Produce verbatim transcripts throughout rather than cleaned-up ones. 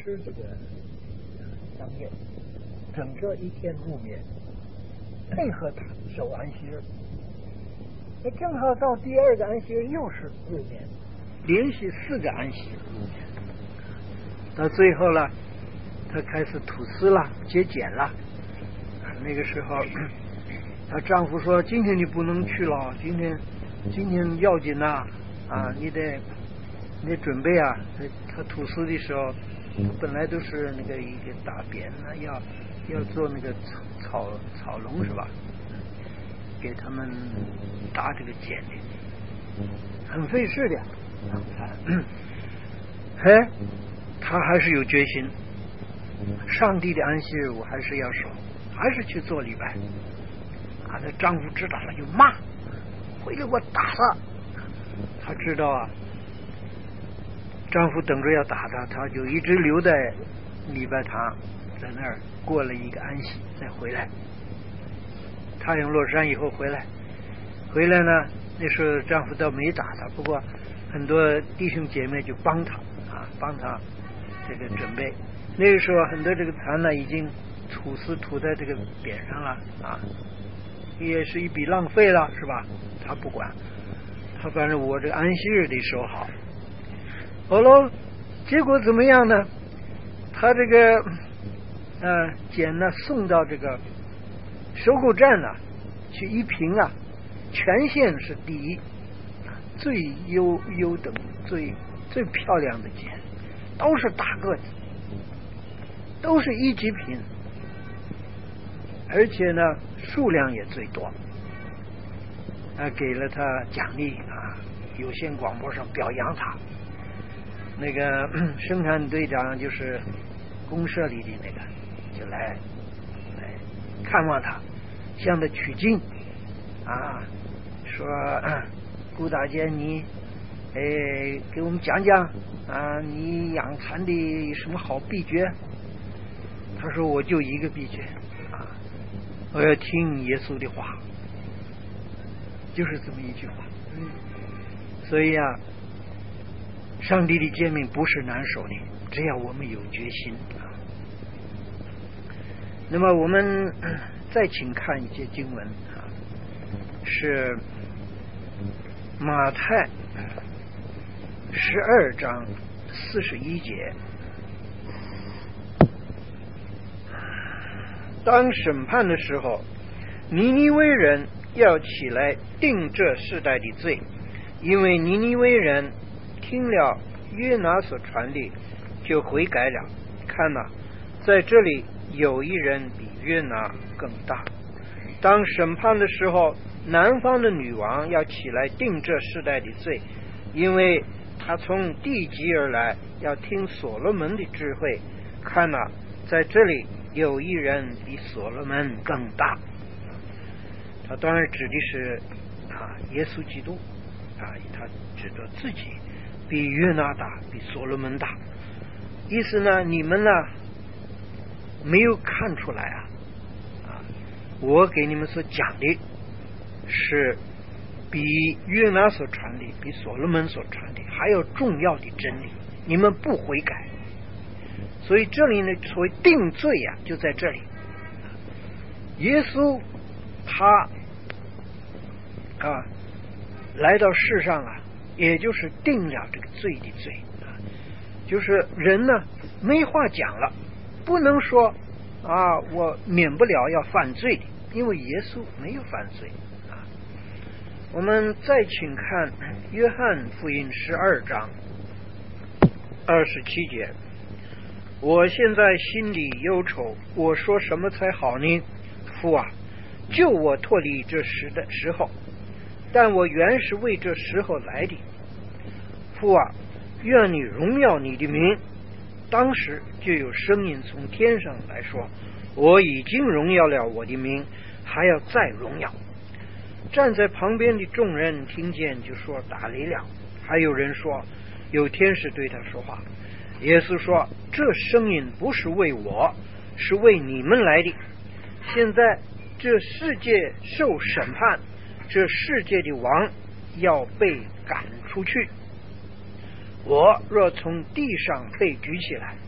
吃这个当夜，整个一天不眠，配合他守安息日。那正好到第二个安息日又是入眠，连续四个安息日入眠。到最后了，她开始吐丝了，节俭了。那个时候，她丈夫说：“今天你不能去了，今天今天要紧呐，啊，你得你得准备啊。”她吐丝的时候，本来都是那个一个大便啊，要要做那个草草笼是吧？给他们搭这个茧的，很费事的。哎，他还是有决心，上帝的安息日我还是要守，还是去做礼拜。啊，她丈夫知道了就骂，回来我打他。他知道啊，丈夫等着要打他，他就一直留在礼拜堂，在那儿过了一个安息，再回来。太阳落山以后回来，回来呢，那时候丈夫倒没打他，不过很多弟兄姐妹就帮他啊，帮他这个准备。那个时候很多这个蚕呢已经吐丝吐在这个边上了啊，也是一笔浪费了，是吧？他不管，他反正我这个安息日得守好。好喽，结果怎么样呢？他这个呃茧呢送到这个收购站呢，去一评啊，全县是第一，最优优等、最最漂亮的茧，都是大个子，都是一级品，而且呢数量也最多，啊，给了他奖励啊，有线广播上表扬他。那个生产队长就是公社里的那个，就来来看望他，向他取经啊，说顾大姐你哎给我们讲讲啊，你养蚕的什么好秘诀？他说我就一个秘诀啊，我要听耶稣的话，就是这么一句话。嗯，所以啊，上帝的诫命不是难守的，只要我们有决心啊。那么我们再请看一些经文啊，是马太十二章四十一节。当审判的时候，尼尼微人要起来定这世代的罪，因为尼尼微人听了约拿所传的，就悔改了。看哪，在这里有一人比约拿更大。当审判的时候，南方的女王要起来定这世代的罪，因为她从地极而来，要听所罗门的智慧。看哪，在这里有一人比所罗门更大。他当然指的是啊耶稣基督啊，他指着自己比约拿大，比所罗门大。意思呢，你们呢没有看出来啊啊！我给你们所讲的是比约拿所传的，比所罗门所传的还要重要的真理，你们不悔改。所以这里呢，所谓定罪啊，就在这里。耶稣他啊来到世上啊，也就是定了这个罪的罪啊，就是人呢没话讲了，不能说啊我免不了要犯罪的，因为耶稣没有犯罪啊。我们再请看约翰福音十二章二十七节。我现在心里忧愁，我说什么才好呢？父啊，救我脱离这时的时候，但我原是为这时候来的。父啊，愿你荣耀你的名。当时就有声音从天上来说，我已经荣耀了我的名，还要再荣耀。站在旁边的众人听见就说打雷了，还有人说有天使对他说话。耶稣说，这声音不是为我，是为你们来的。现在这世界受审判，这世界的王要被赶出去。我若从地上被举起来，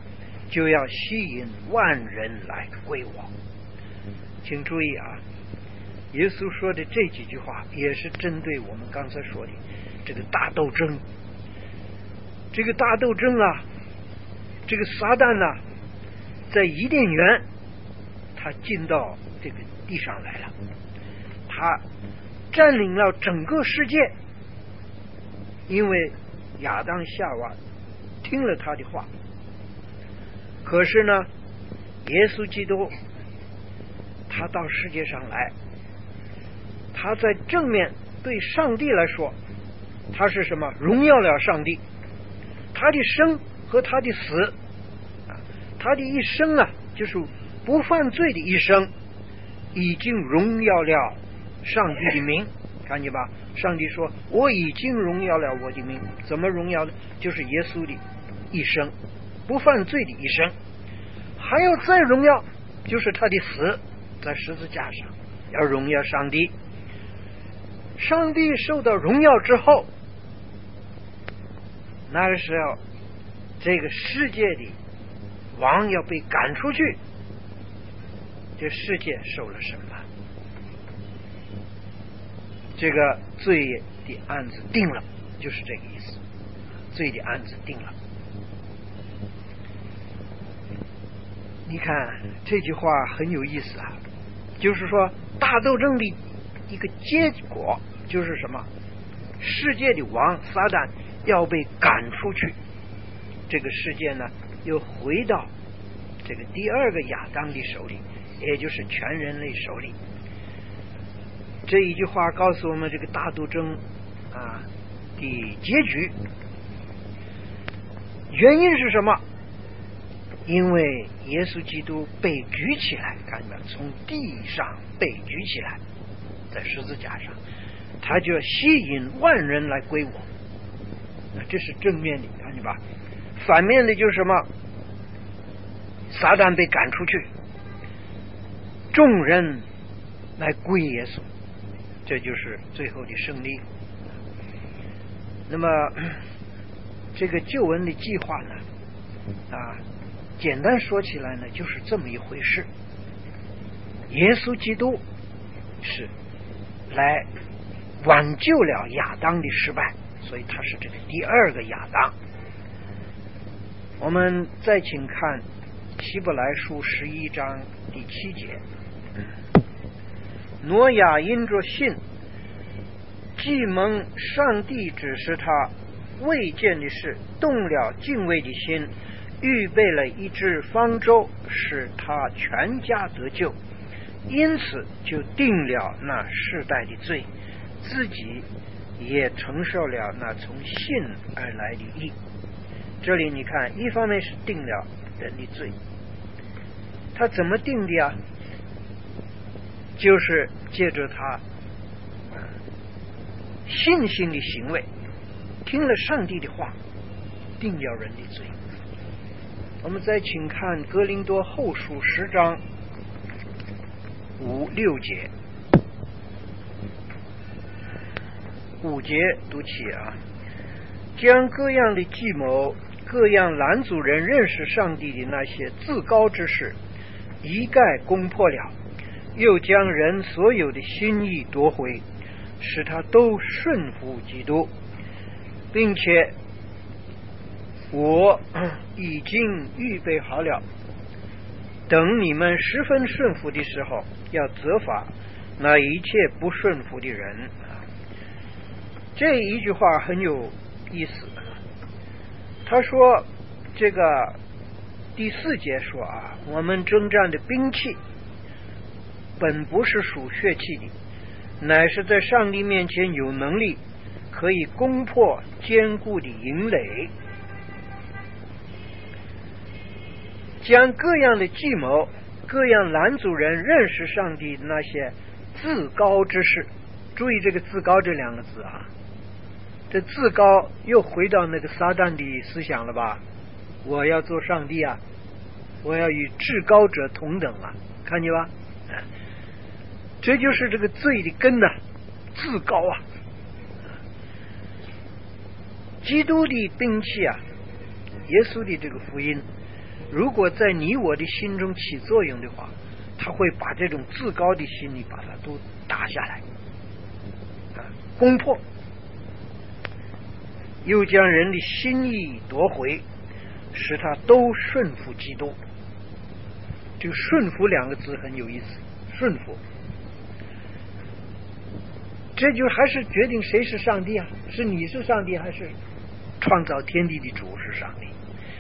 就要吸引万人来归我。请注意啊，耶稣说的这几句话也是针对我们刚才说的这个大斗争。这个大斗争啊，这个撒旦啊，在伊甸园他进到这个地上来了，他占领了整个世界，因为亚当夏娃听了他的话。可是呢，耶稣基督他到世界上来，他在正面对上帝来说，他是什么？荣耀了上帝。他的生和他的死，他的一生啊，就是不犯罪的一生，已经荣耀了上帝的名。看见吧？上帝说我已经荣耀了我的名。怎么荣耀呢？就是耶稣的一生，不犯罪的一生。还要再荣耀，就是他的死，在十字架上要荣耀上帝。上帝受到荣耀之后，那个时候这个世界的王要被赶出去，这世界受了审判，这个罪的案子定了，就是这个意思，罪的案子定了。你看这句话很有意思啊，就是说大斗争的一个结果就是什么？世界的王撒旦要被赶出去，这个世界呢又回到这个第二个亚当的手里，也就是全人类手里。这一句话告诉我们这个大斗争啊的结局。原因是什么？因为耶稣基督被举起来，看见没有？从地上被举起来，在十字架上，他就要吸引万人来归我。这是正面的，看见吧？反面的就是什么？撒旦被赶出去，众人来归耶稣，这就是最后的胜利。那么这个救恩的计划呢，啊，简单说起来呢，就是这么一回事。耶稣基督是来挽救了亚当的失败，所以他是这个第二个亚当。我们再请看希伯来书十一章第七节，挪亚因着信，既蒙上帝指示他未见的事，动了敬畏的心，预备了一只方舟，使他全家得救，因此就定了那世代的罪，自己也承受了那从信而来的义。这里你看，一方面是定了人的罪，他怎么定的啊？就是借着他信心的行为，听了上帝的话，定了人的罪。我们再请看哥林多后书十章五六节，五节读起啊，将各样的计谋，各样拦阻人认识上帝的那些自高之事一概攻破了，又将人所有的心意夺回，使他都顺服基督，并且我已经预备好了，等你们十分顺服的时候，要责罚那一切不顺服的人。这一句话很有意思，他说这个第四节说啊，我们征战的兵器本不是属血气的，乃是在上帝面前有能力，可以攻破坚固的营垒，将各样的计谋，各样拦阻人认识上帝那些自高之事。注意这个自高这两个字啊，这自高又回到那个撒旦的思想了吧？我要做上帝啊，我要与至高者同等啊，看见吧？这就是这个罪的根呐、啊，自高啊。基督的兵器啊，耶稣的这个福音如果在你我的心中起作用的话，他会把这种自高的心理把它都打下来，啊，攻破，又将人的心意夺回，使他都顺服基督。这个顺服两个字很有意思，顺服，这就还是决定谁是上帝啊？是你是上帝，还是创造天地的主是上帝？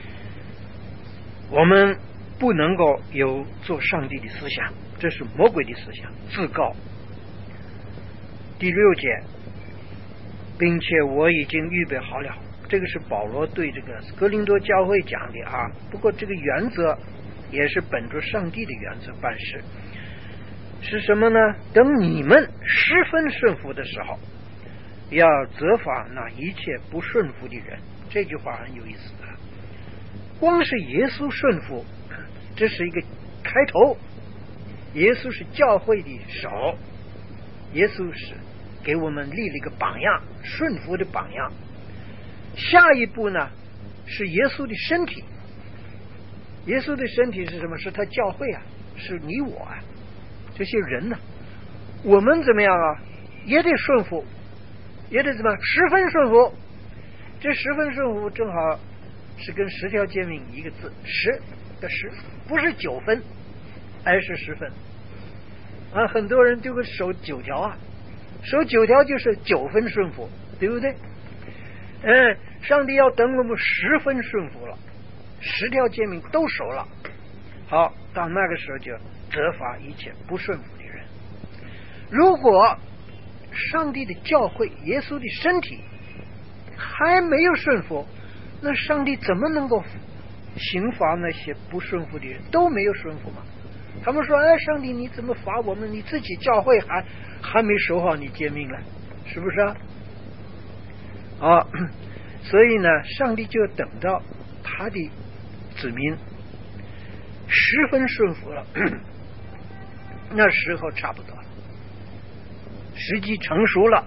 我们不能够有做上帝的思想，这是魔鬼的思想，自高。第六节，并且我已经预备好了，这个是保罗对这个哥林多教会讲的啊。不过这个原则也是本着上帝的原则办事，是什么呢？等你们十分顺服的时候，要责罚那一切不顺服的人。这句话很有意思啊。光是耶稣顺服，这是一个开头，耶稣是教会的手，耶稣是给我们立了一个榜样，顺服的榜样。下一步呢，是耶稣的身体。耶稣的身体是什么？是他教会啊，是你我啊，这些人呢、啊，我们怎么样啊？也得顺服，也得怎么十分顺服。这十分顺服正好是跟十条诫命一个字，十的十，不是九分，而是十分啊。很多人就会守九条啊，守九条就是九分顺服，对不对？嗯，上帝要等我们十分顺服了，十条诫命都守了，好，到那个时候就责罚一切不顺服的人。如果上帝的教会，耶稣的身体还没有顺服，那上帝怎么能够刑罚那些不顺服的人？都没有顺服嘛。他们说：“哎，上帝你怎么罚我们？你自己教会还还没守好你诫命了，是不是啊？”啊，所以呢，上帝就等到他的子民十分顺服了，那时候差不多了，时机成熟了，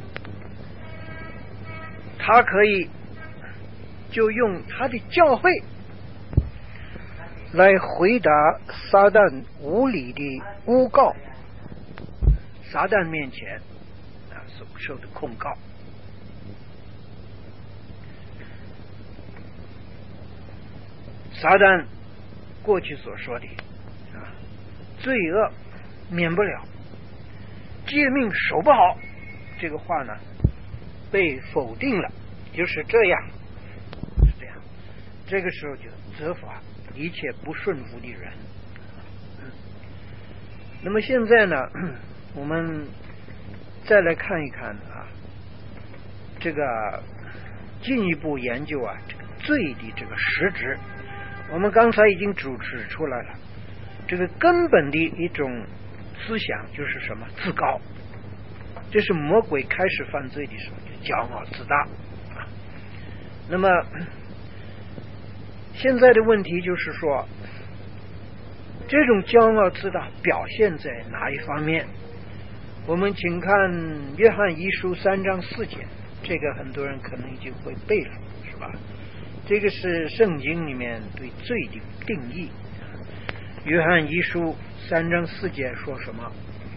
他可以就用他的教会来回答撒旦无理的诬告，撒旦面前啊所受的控告。撒旦过去所说的啊，罪恶免不了，诫命守不好，这个话呢被否定了，就是这样，是这样。这个时候就责罚一切不顺服的人。嗯，那么现在呢，我们再来看一看啊，这个进一步研究啊，这个罪的这个实质。我们刚才已经指指出来了，这个根本的一种思想就是什么？自高，这是魔鬼开始犯罪的时候就骄傲自大啊。那么现在的问题就是说，这种骄傲自大表现在哪一方面？我们请看约翰一书三章四节，这个很多人可能已经会背了，是吧？这个是圣经里面对罪的定义。约翰一书三章四节说什么？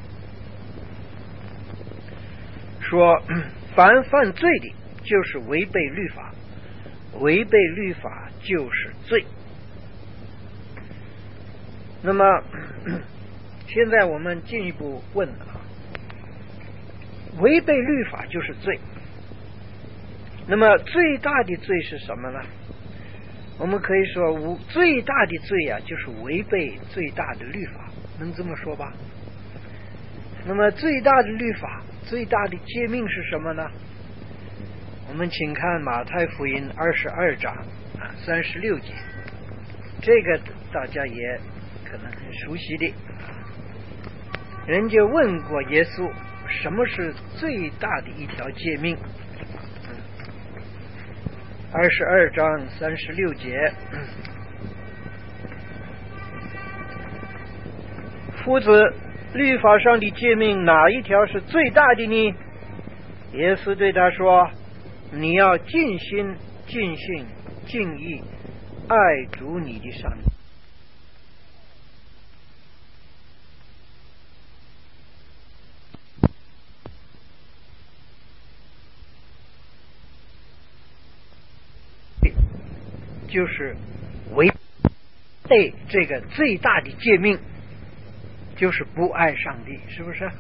说凡犯罪的就是违背律法，违背律法就是罪。那么现在我们进一步问啊，违背律法就是罪，那么最大的罪是什么呢？我们可以说无最大的罪啊，就是违背最大的律法，能这么说吧？那么最大的律法，最大的诫命是什么呢？我们请看马太福音二十二章啊三十六节，这个大家也可能很熟悉的。人就问过耶稣，什么是最大的一条诫命？二十二章三十六节，夫子，律法上的诫命哪一条是最大的呢？耶稣对他说：你要尽心尽性尽意爱主你的上帝，就是违背这个最大的诫命，就是不爱上帝，是不是？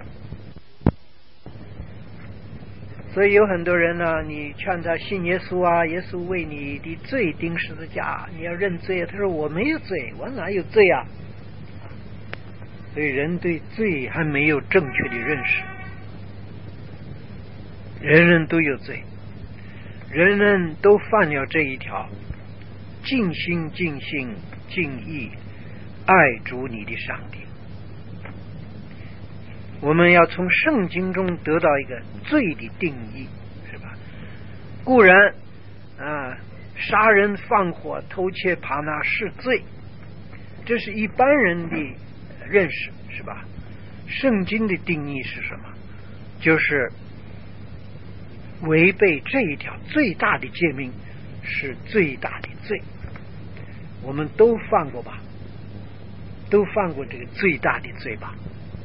所以有很多人呢，你劝他信耶稣啊，耶稣为你的罪钉十字架，你要认罪。他说我没有罪，我哪有罪啊？所以人对罪还没有正确的认识。人人都有罪，人人都犯了这一条：尽心尽性尽意爱主你的上帝。我们要从圣经中得到一个罪的定义，是吧？固然啊，杀人放火偷窃扒拿是罪，这是一般人的认识，是吧？圣经的定义是什么？就是违背这一条最大的诫命是最大的罪。我们都犯过吧？都犯过这个最大的罪吧？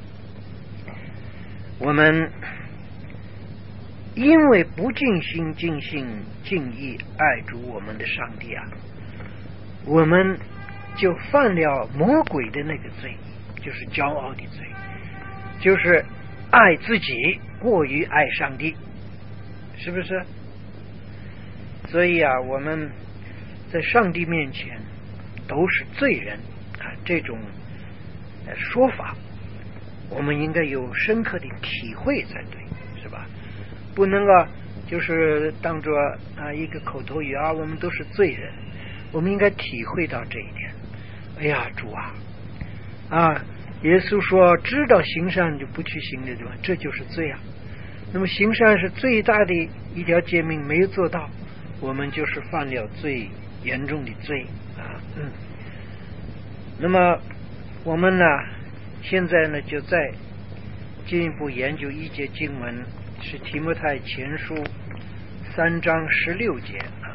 我们因为不尽心尽性尽意爱主我们的上帝啊，我们就犯了魔鬼的那个罪，就是骄傲的罪，就是爱自己过于爱上帝，是不是？所以啊，我们在上帝面前都是罪人啊，这种说法我们应该有深刻的体会才对，是吧？不能啊，就是当作啊一个口头语啊，我们都是罪人。我们应该体会到这一点。哎呀，主啊，啊，耶稣说知道行善就不去行的，对吧？这就是罪啊。那么行善是最大的一条诫命，没有做到，我们就是犯了最严重的罪啊。嗯。那么我们呢？现在呢，就再进一步研究一节经文，是提摩太前书三章十六节啊。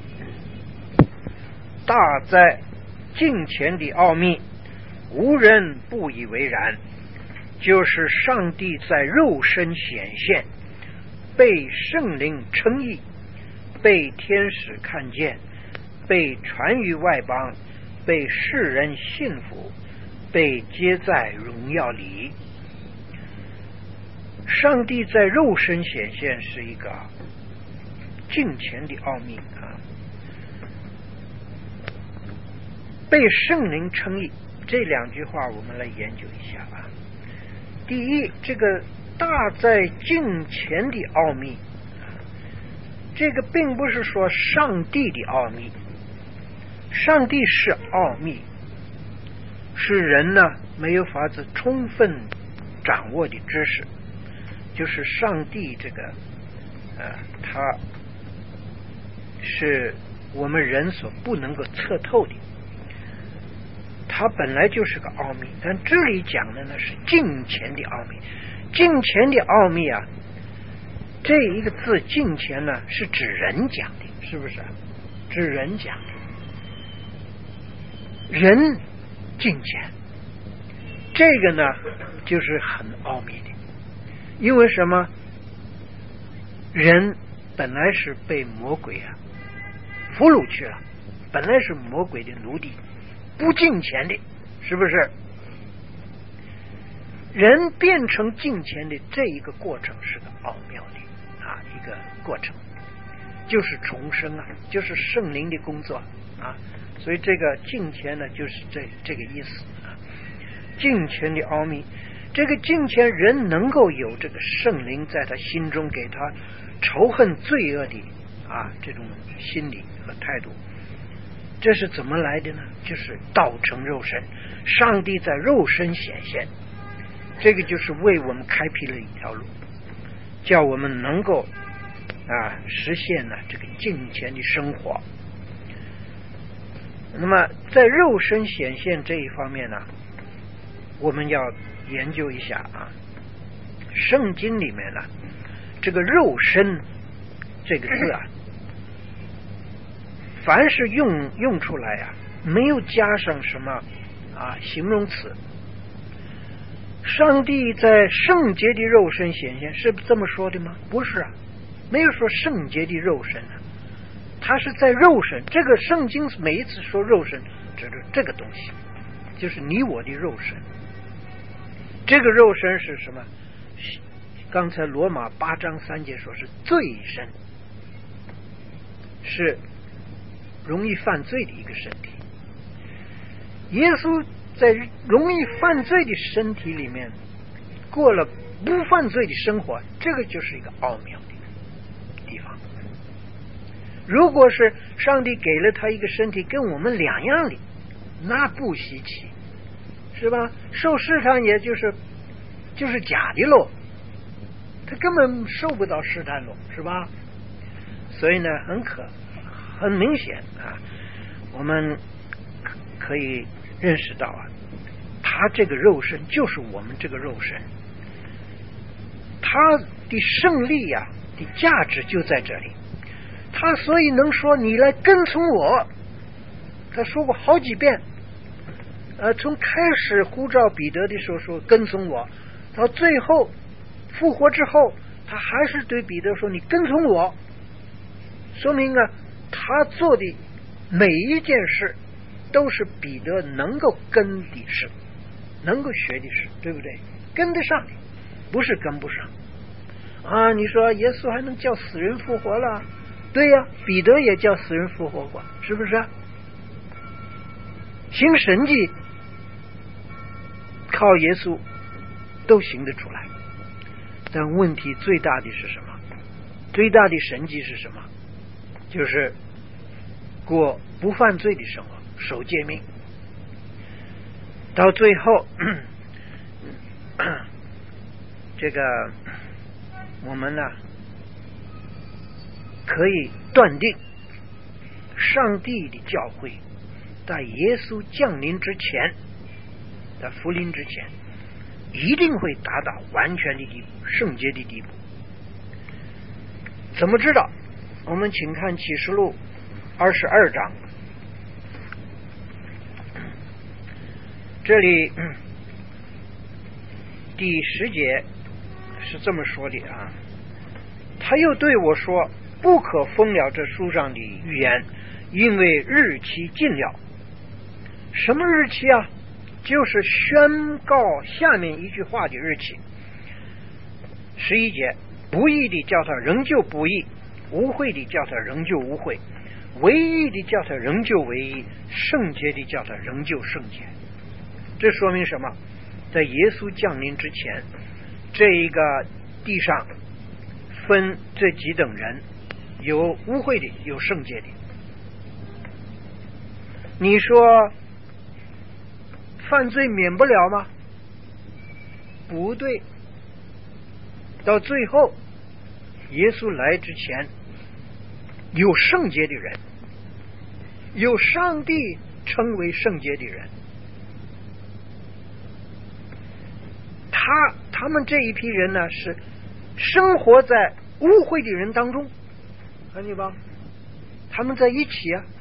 大在敬虔的奥秘，无人不以为然，就是上帝在肉身显现，被圣灵称义，被天使看见，被传于外邦，被世人信服，被接在荣耀里。上帝在肉身显现是一个敬虔的奥秘啊，被圣灵称义，这两句话我们来研究一下啊。第一，这个大在敬虔的奥秘，这个并不是说上帝的奥秘，上帝是奥秘，是人呢没有法子充分掌握的知识，就是上帝这个呃，他是我们人所不能够测透的，它本来就是个奥秘。但这里讲的呢是敬虔的奥秘，敬虔的奥秘啊，这一个字敬虔呢是指人讲的，是不是？指人讲的，人敬虔，这个呢就是很奥秘的。因为什么？人本来是被魔鬼啊俘虏去了，本来是魔鬼的奴隶，不敬虔的，是不是？人变成敬虔的这一个过程是个奥妙的啊，一个过程，就是重生啊，就是圣灵的工作啊。所以这个敬虔呢，就是这这个意思啊。敬虔的奥秘，这个敬虔人能够有这个圣灵在他心中，给他仇恨罪恶的啊这种心理和态度。这是怎么来的呢？就是道成肉身，上帝在肉身显现，这个就是为我们开辟了一条路，叫我们能够啊实现呢这个敬虔的生活。那么在肉身显现这一方面呢，我们要研究一下啊，圣经里面呢这个肉身这个字啊凡是用用出来呀、啊，没有加上什么啊形容词。上帝在圣洁的肉身显现，是这么说的吗？不是啊，没有说圣洁的肉身啊，他是在肉身。这个圣经每一次说肉身，指的这个东西，就是你我的肉身。这个肉身是什么？刚才罗马八章三节说是罪身，是容易犯罪的一个身体。耶稣在容易犯罪的身体里面过了不犯罪的生活，这个就是一个奥妙的地方。如果是上帝给了他一个身体跟我们两样的，那不稀奇，是吧？受试探也就是就是假的喽，他根本受不到试探喽，是吧？所以呢，很可很明显啊，我们可以认识到啊，他这个肉身就是我们这个肉身，他的胜利呀、啊、的价值就在这里。他所以能说你来跟从我，他说过好几遍。呃，从开始呼召彼得的时候说跟从我，到最后复活之后，他还是对彼得说你跟从我，说明啊，他做的每一件事都是彼得能够跟的事，能够学的事，对不对？跟得上，不是跟不上啊！你说耶稣还能叫死人复活了？对呀、啊，彼得也叫死人复活过，是不是啊？行神迹靠耶稣都行得出来，但问题最大的是什么？最大的神迹是什么？就是过不犯罪的生活，守诫命。到最后这个我们呢可以断定，上帝的教会在耶稣降临之前，在福临之前，一定会达到完全的地步，圣洁的地步。怎么知道？我们请看启示录二十二章，这里第十节是这么说的啊，他又对我说，不可封了这书上的预言，因为日期近了。什么日期啊？就是宣告下面一句话的日期。十一节，不义的叫他仍旧不义，污秽的叫他仍旧污秽，唯一的叫他仍旧唯一，圣洁的叫他仍旧圣洁。这说明什么？在耶稣降临之前，这一个地上分这几等人，有污秽的，有圣洁的。你说犯罪免不了吗？不对，到最后耶稣来之前，有圣洁的人，有上帝称为圣洁的人，他他们这一批人呢，是生活在污秽的人当中，看见吧？他们在一起啊，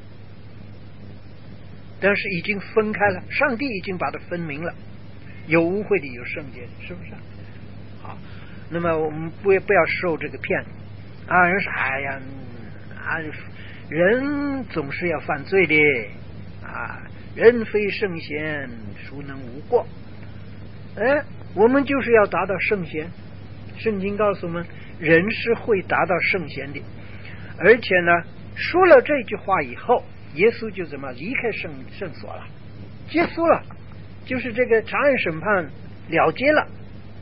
但是已经分开了，上帝已经把它分明了，有污秽的，有圣洁的，是不是？好，那么我们不不要受这个骗啊！人说，哎呀，啊，人总是要犯罪的啊，人非圣贤，孰能无过？哎，我们就是要达到圣贤。圣经告诉我们，人是会达到圣贤的，而且呢，说了这句话以后，耶稣就怎么离开圣圣所了，结束了，就是这个长安审判了结了。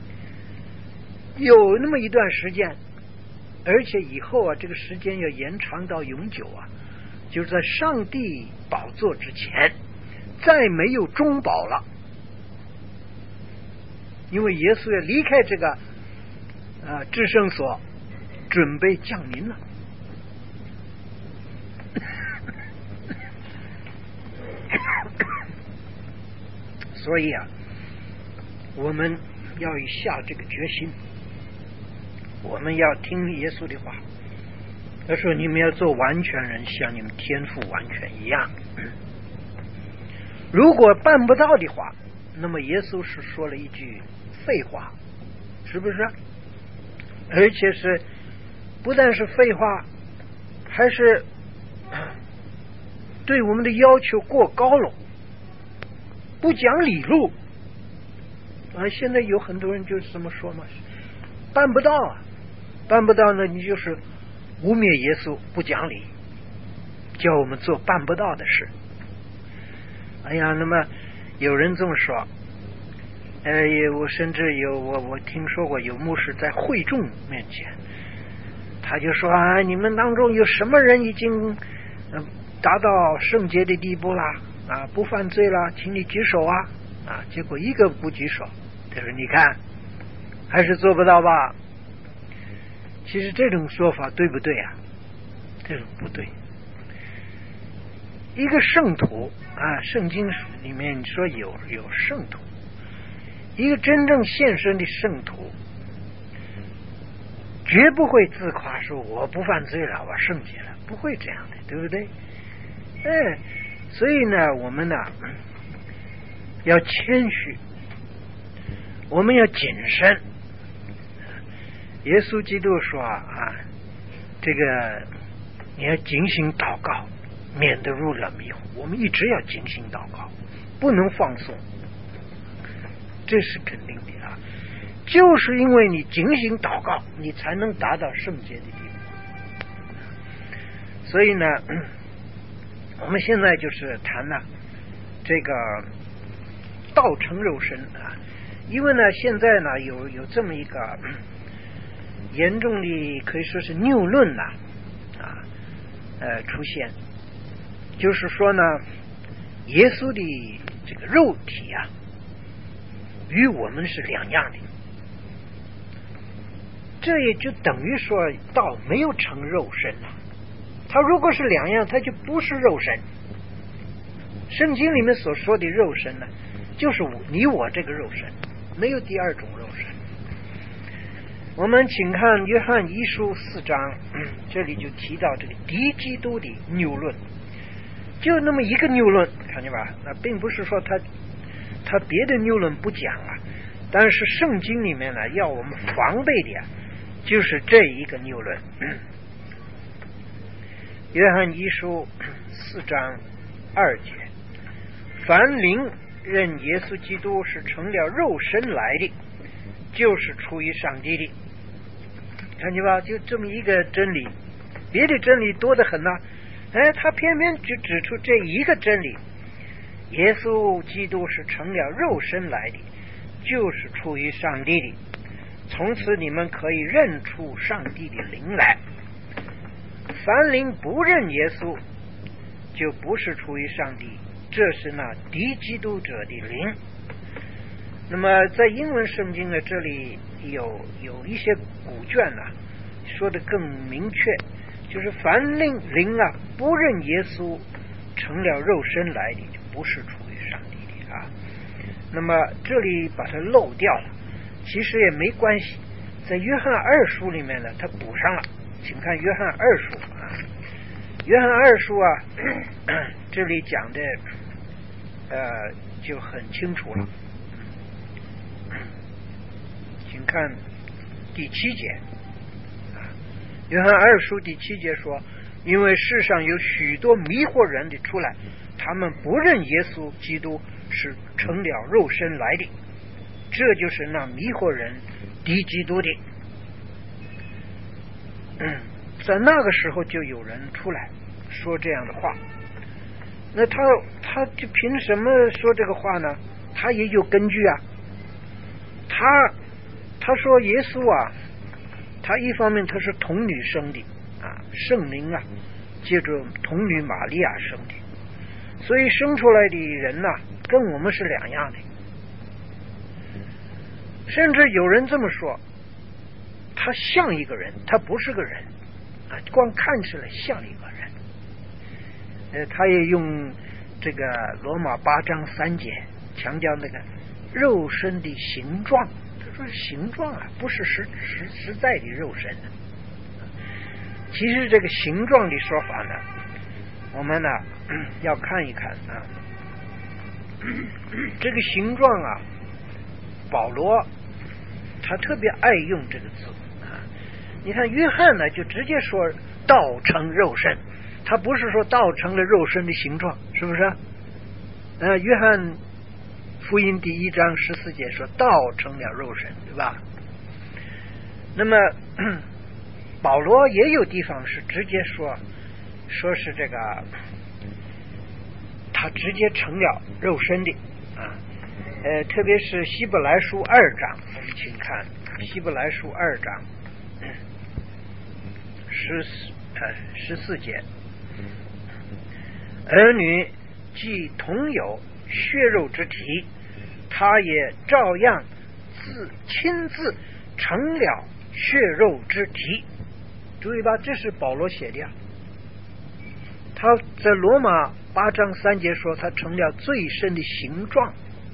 有那么一段时间，而且以后啊，这个时间要延长到永久啊，就是在上帝宝座之前，再没有中保了，因为耶稣要离开这个啊至圣所，准备降临了。所以啊，我们要下这个决心，我们要听耶稣的话， 他说你们要做完全人，像你们天父完全一样。如果办不到的话，那么耶稣是说了一句废话，是不是？而且是不但是废话，还是对我们的要求过高了，不讲理路啊！现在有很多人就是这么说嘛，办不到啊，办不到呢，你就是污蔑耶稣不讲理，叫我们做办不到的事。哎呀，那么有人这么说，呃，我甚至有我我听说过有牧师在会众面前，他就说啊，你们当中有什么人已经、呃、达到圣洁的地步啦？啊，不犯罪啦，请你举手啊！啊，结果一个不举手，他说你看，还是做不到吧？其实这种说法对不对啊？这种不对。一个圣徒啊，圣经里面说有有圣徒，一个真正献身的圣徒，绝不会自夸说我不犯罪了，我圣洁了，不会这样的，对不对？哎，所以呢，我们呢要谦虚，我们要谨慎。耶稣基督说啊，这个你要警醒祷告，免得入了迷惑。我们一直要警醒祷告，不能放松，这是肯定的啊。就是因为你警醒祷告，你才能达到圣洁的地步。所以呢，我们现在就是谈呢、啊、这个道成肉身啊，因为呢现在呢有有这么一个严重的可以说是谬论呐 啊, 啊呃出现，就是说呢耶稣的这个肉体啊与我们是两样的，这也就等于说道没有成肉身了。他如果是两样，他就不是肉身。圣经里面所说的肉身呢，就是你我这个肉身，没有第二种肉身。我们请看约翰一书四章，这里就提到这个敌基督的谬论，就那么一个谬论，看见吧？那并不是说他他别的谬论不讲啊，但是圣经里面呢，要我们防备的啊，就是这一个谬论。约翰一书四章二节，凡灵认耶稣基督是成了肉身来的，就是出于上帝的。看见吧？就这么一个真理，别的真理多得很呐、啊。哎，他偏偏就指出这一个真理：耶稣基督是成了肉身来的，就是出于上帝的。从此你们可以认出上帝的灵来。凡灵不认耶稣，就不是出于上帝，这是那敌基督者的灵。那么在英文圣经呢，这里有有一些古卷呢、啊，说的更明确，就是凡灵灵啊不认耶稣成了肉身来的，就不是出于上帝的啊。那么这里把它漏掉了，其实也没关系，在约翰二书里面呢，他补上了。请看约翰二书啊，约翰二书啊，这里讲的呃就很清楚了。请看第七节啊，约翰二书第七节说，因为世上有许多迷惑人的出来，他们不认耶稣基督是成了肉身来的，这就是那迷惑人敌基督的。嗯，在那个时候就有人出来说这样的话，那他他就凭什么说这个话呢？他也有根据啊。他他说耶稣啊，他一方面他是童女生的啊，圣灵啊借着童女玛利亚生的，所以生出来的人呐、啊，跟我们是两样的。甚至有人这么说，他像一个人，他不是个人啊，光看起来像一个人。呃，他也用这个罗马八章三节强调那个肉身的形状，他说形状啊，不是实实实在的肉身。 其实这个形状的说法呢，我们呢要看一看啊，这个形状啊，保罗他特别爱用这个字啊。你看约翰呢，就直接说道成肉身，他不是说道成了肉身的形状，是不是？呃，约翰福音第一章十四节说道成了肉身，对吧？那么保罗也有地方是直接说，说是这个他直接成了肉身的啊。呃，特别是希伯来书二章，我们请看希伯来书二章十四呃十四节，儿女既同有血肉之体，他也照样自亲自成了血肉之体。注意吧，这是保罗写的啊。他在罗马八章三节说他成了最深的形状，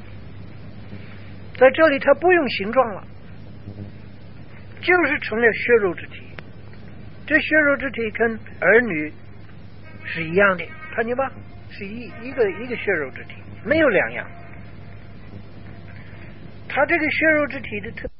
在这里他不用形状了，就是成了血肉之体。这血肉之体跟儿女是一样的，看见吧？是一一个一个血肉之体，没有两样。他这个血肉之体的特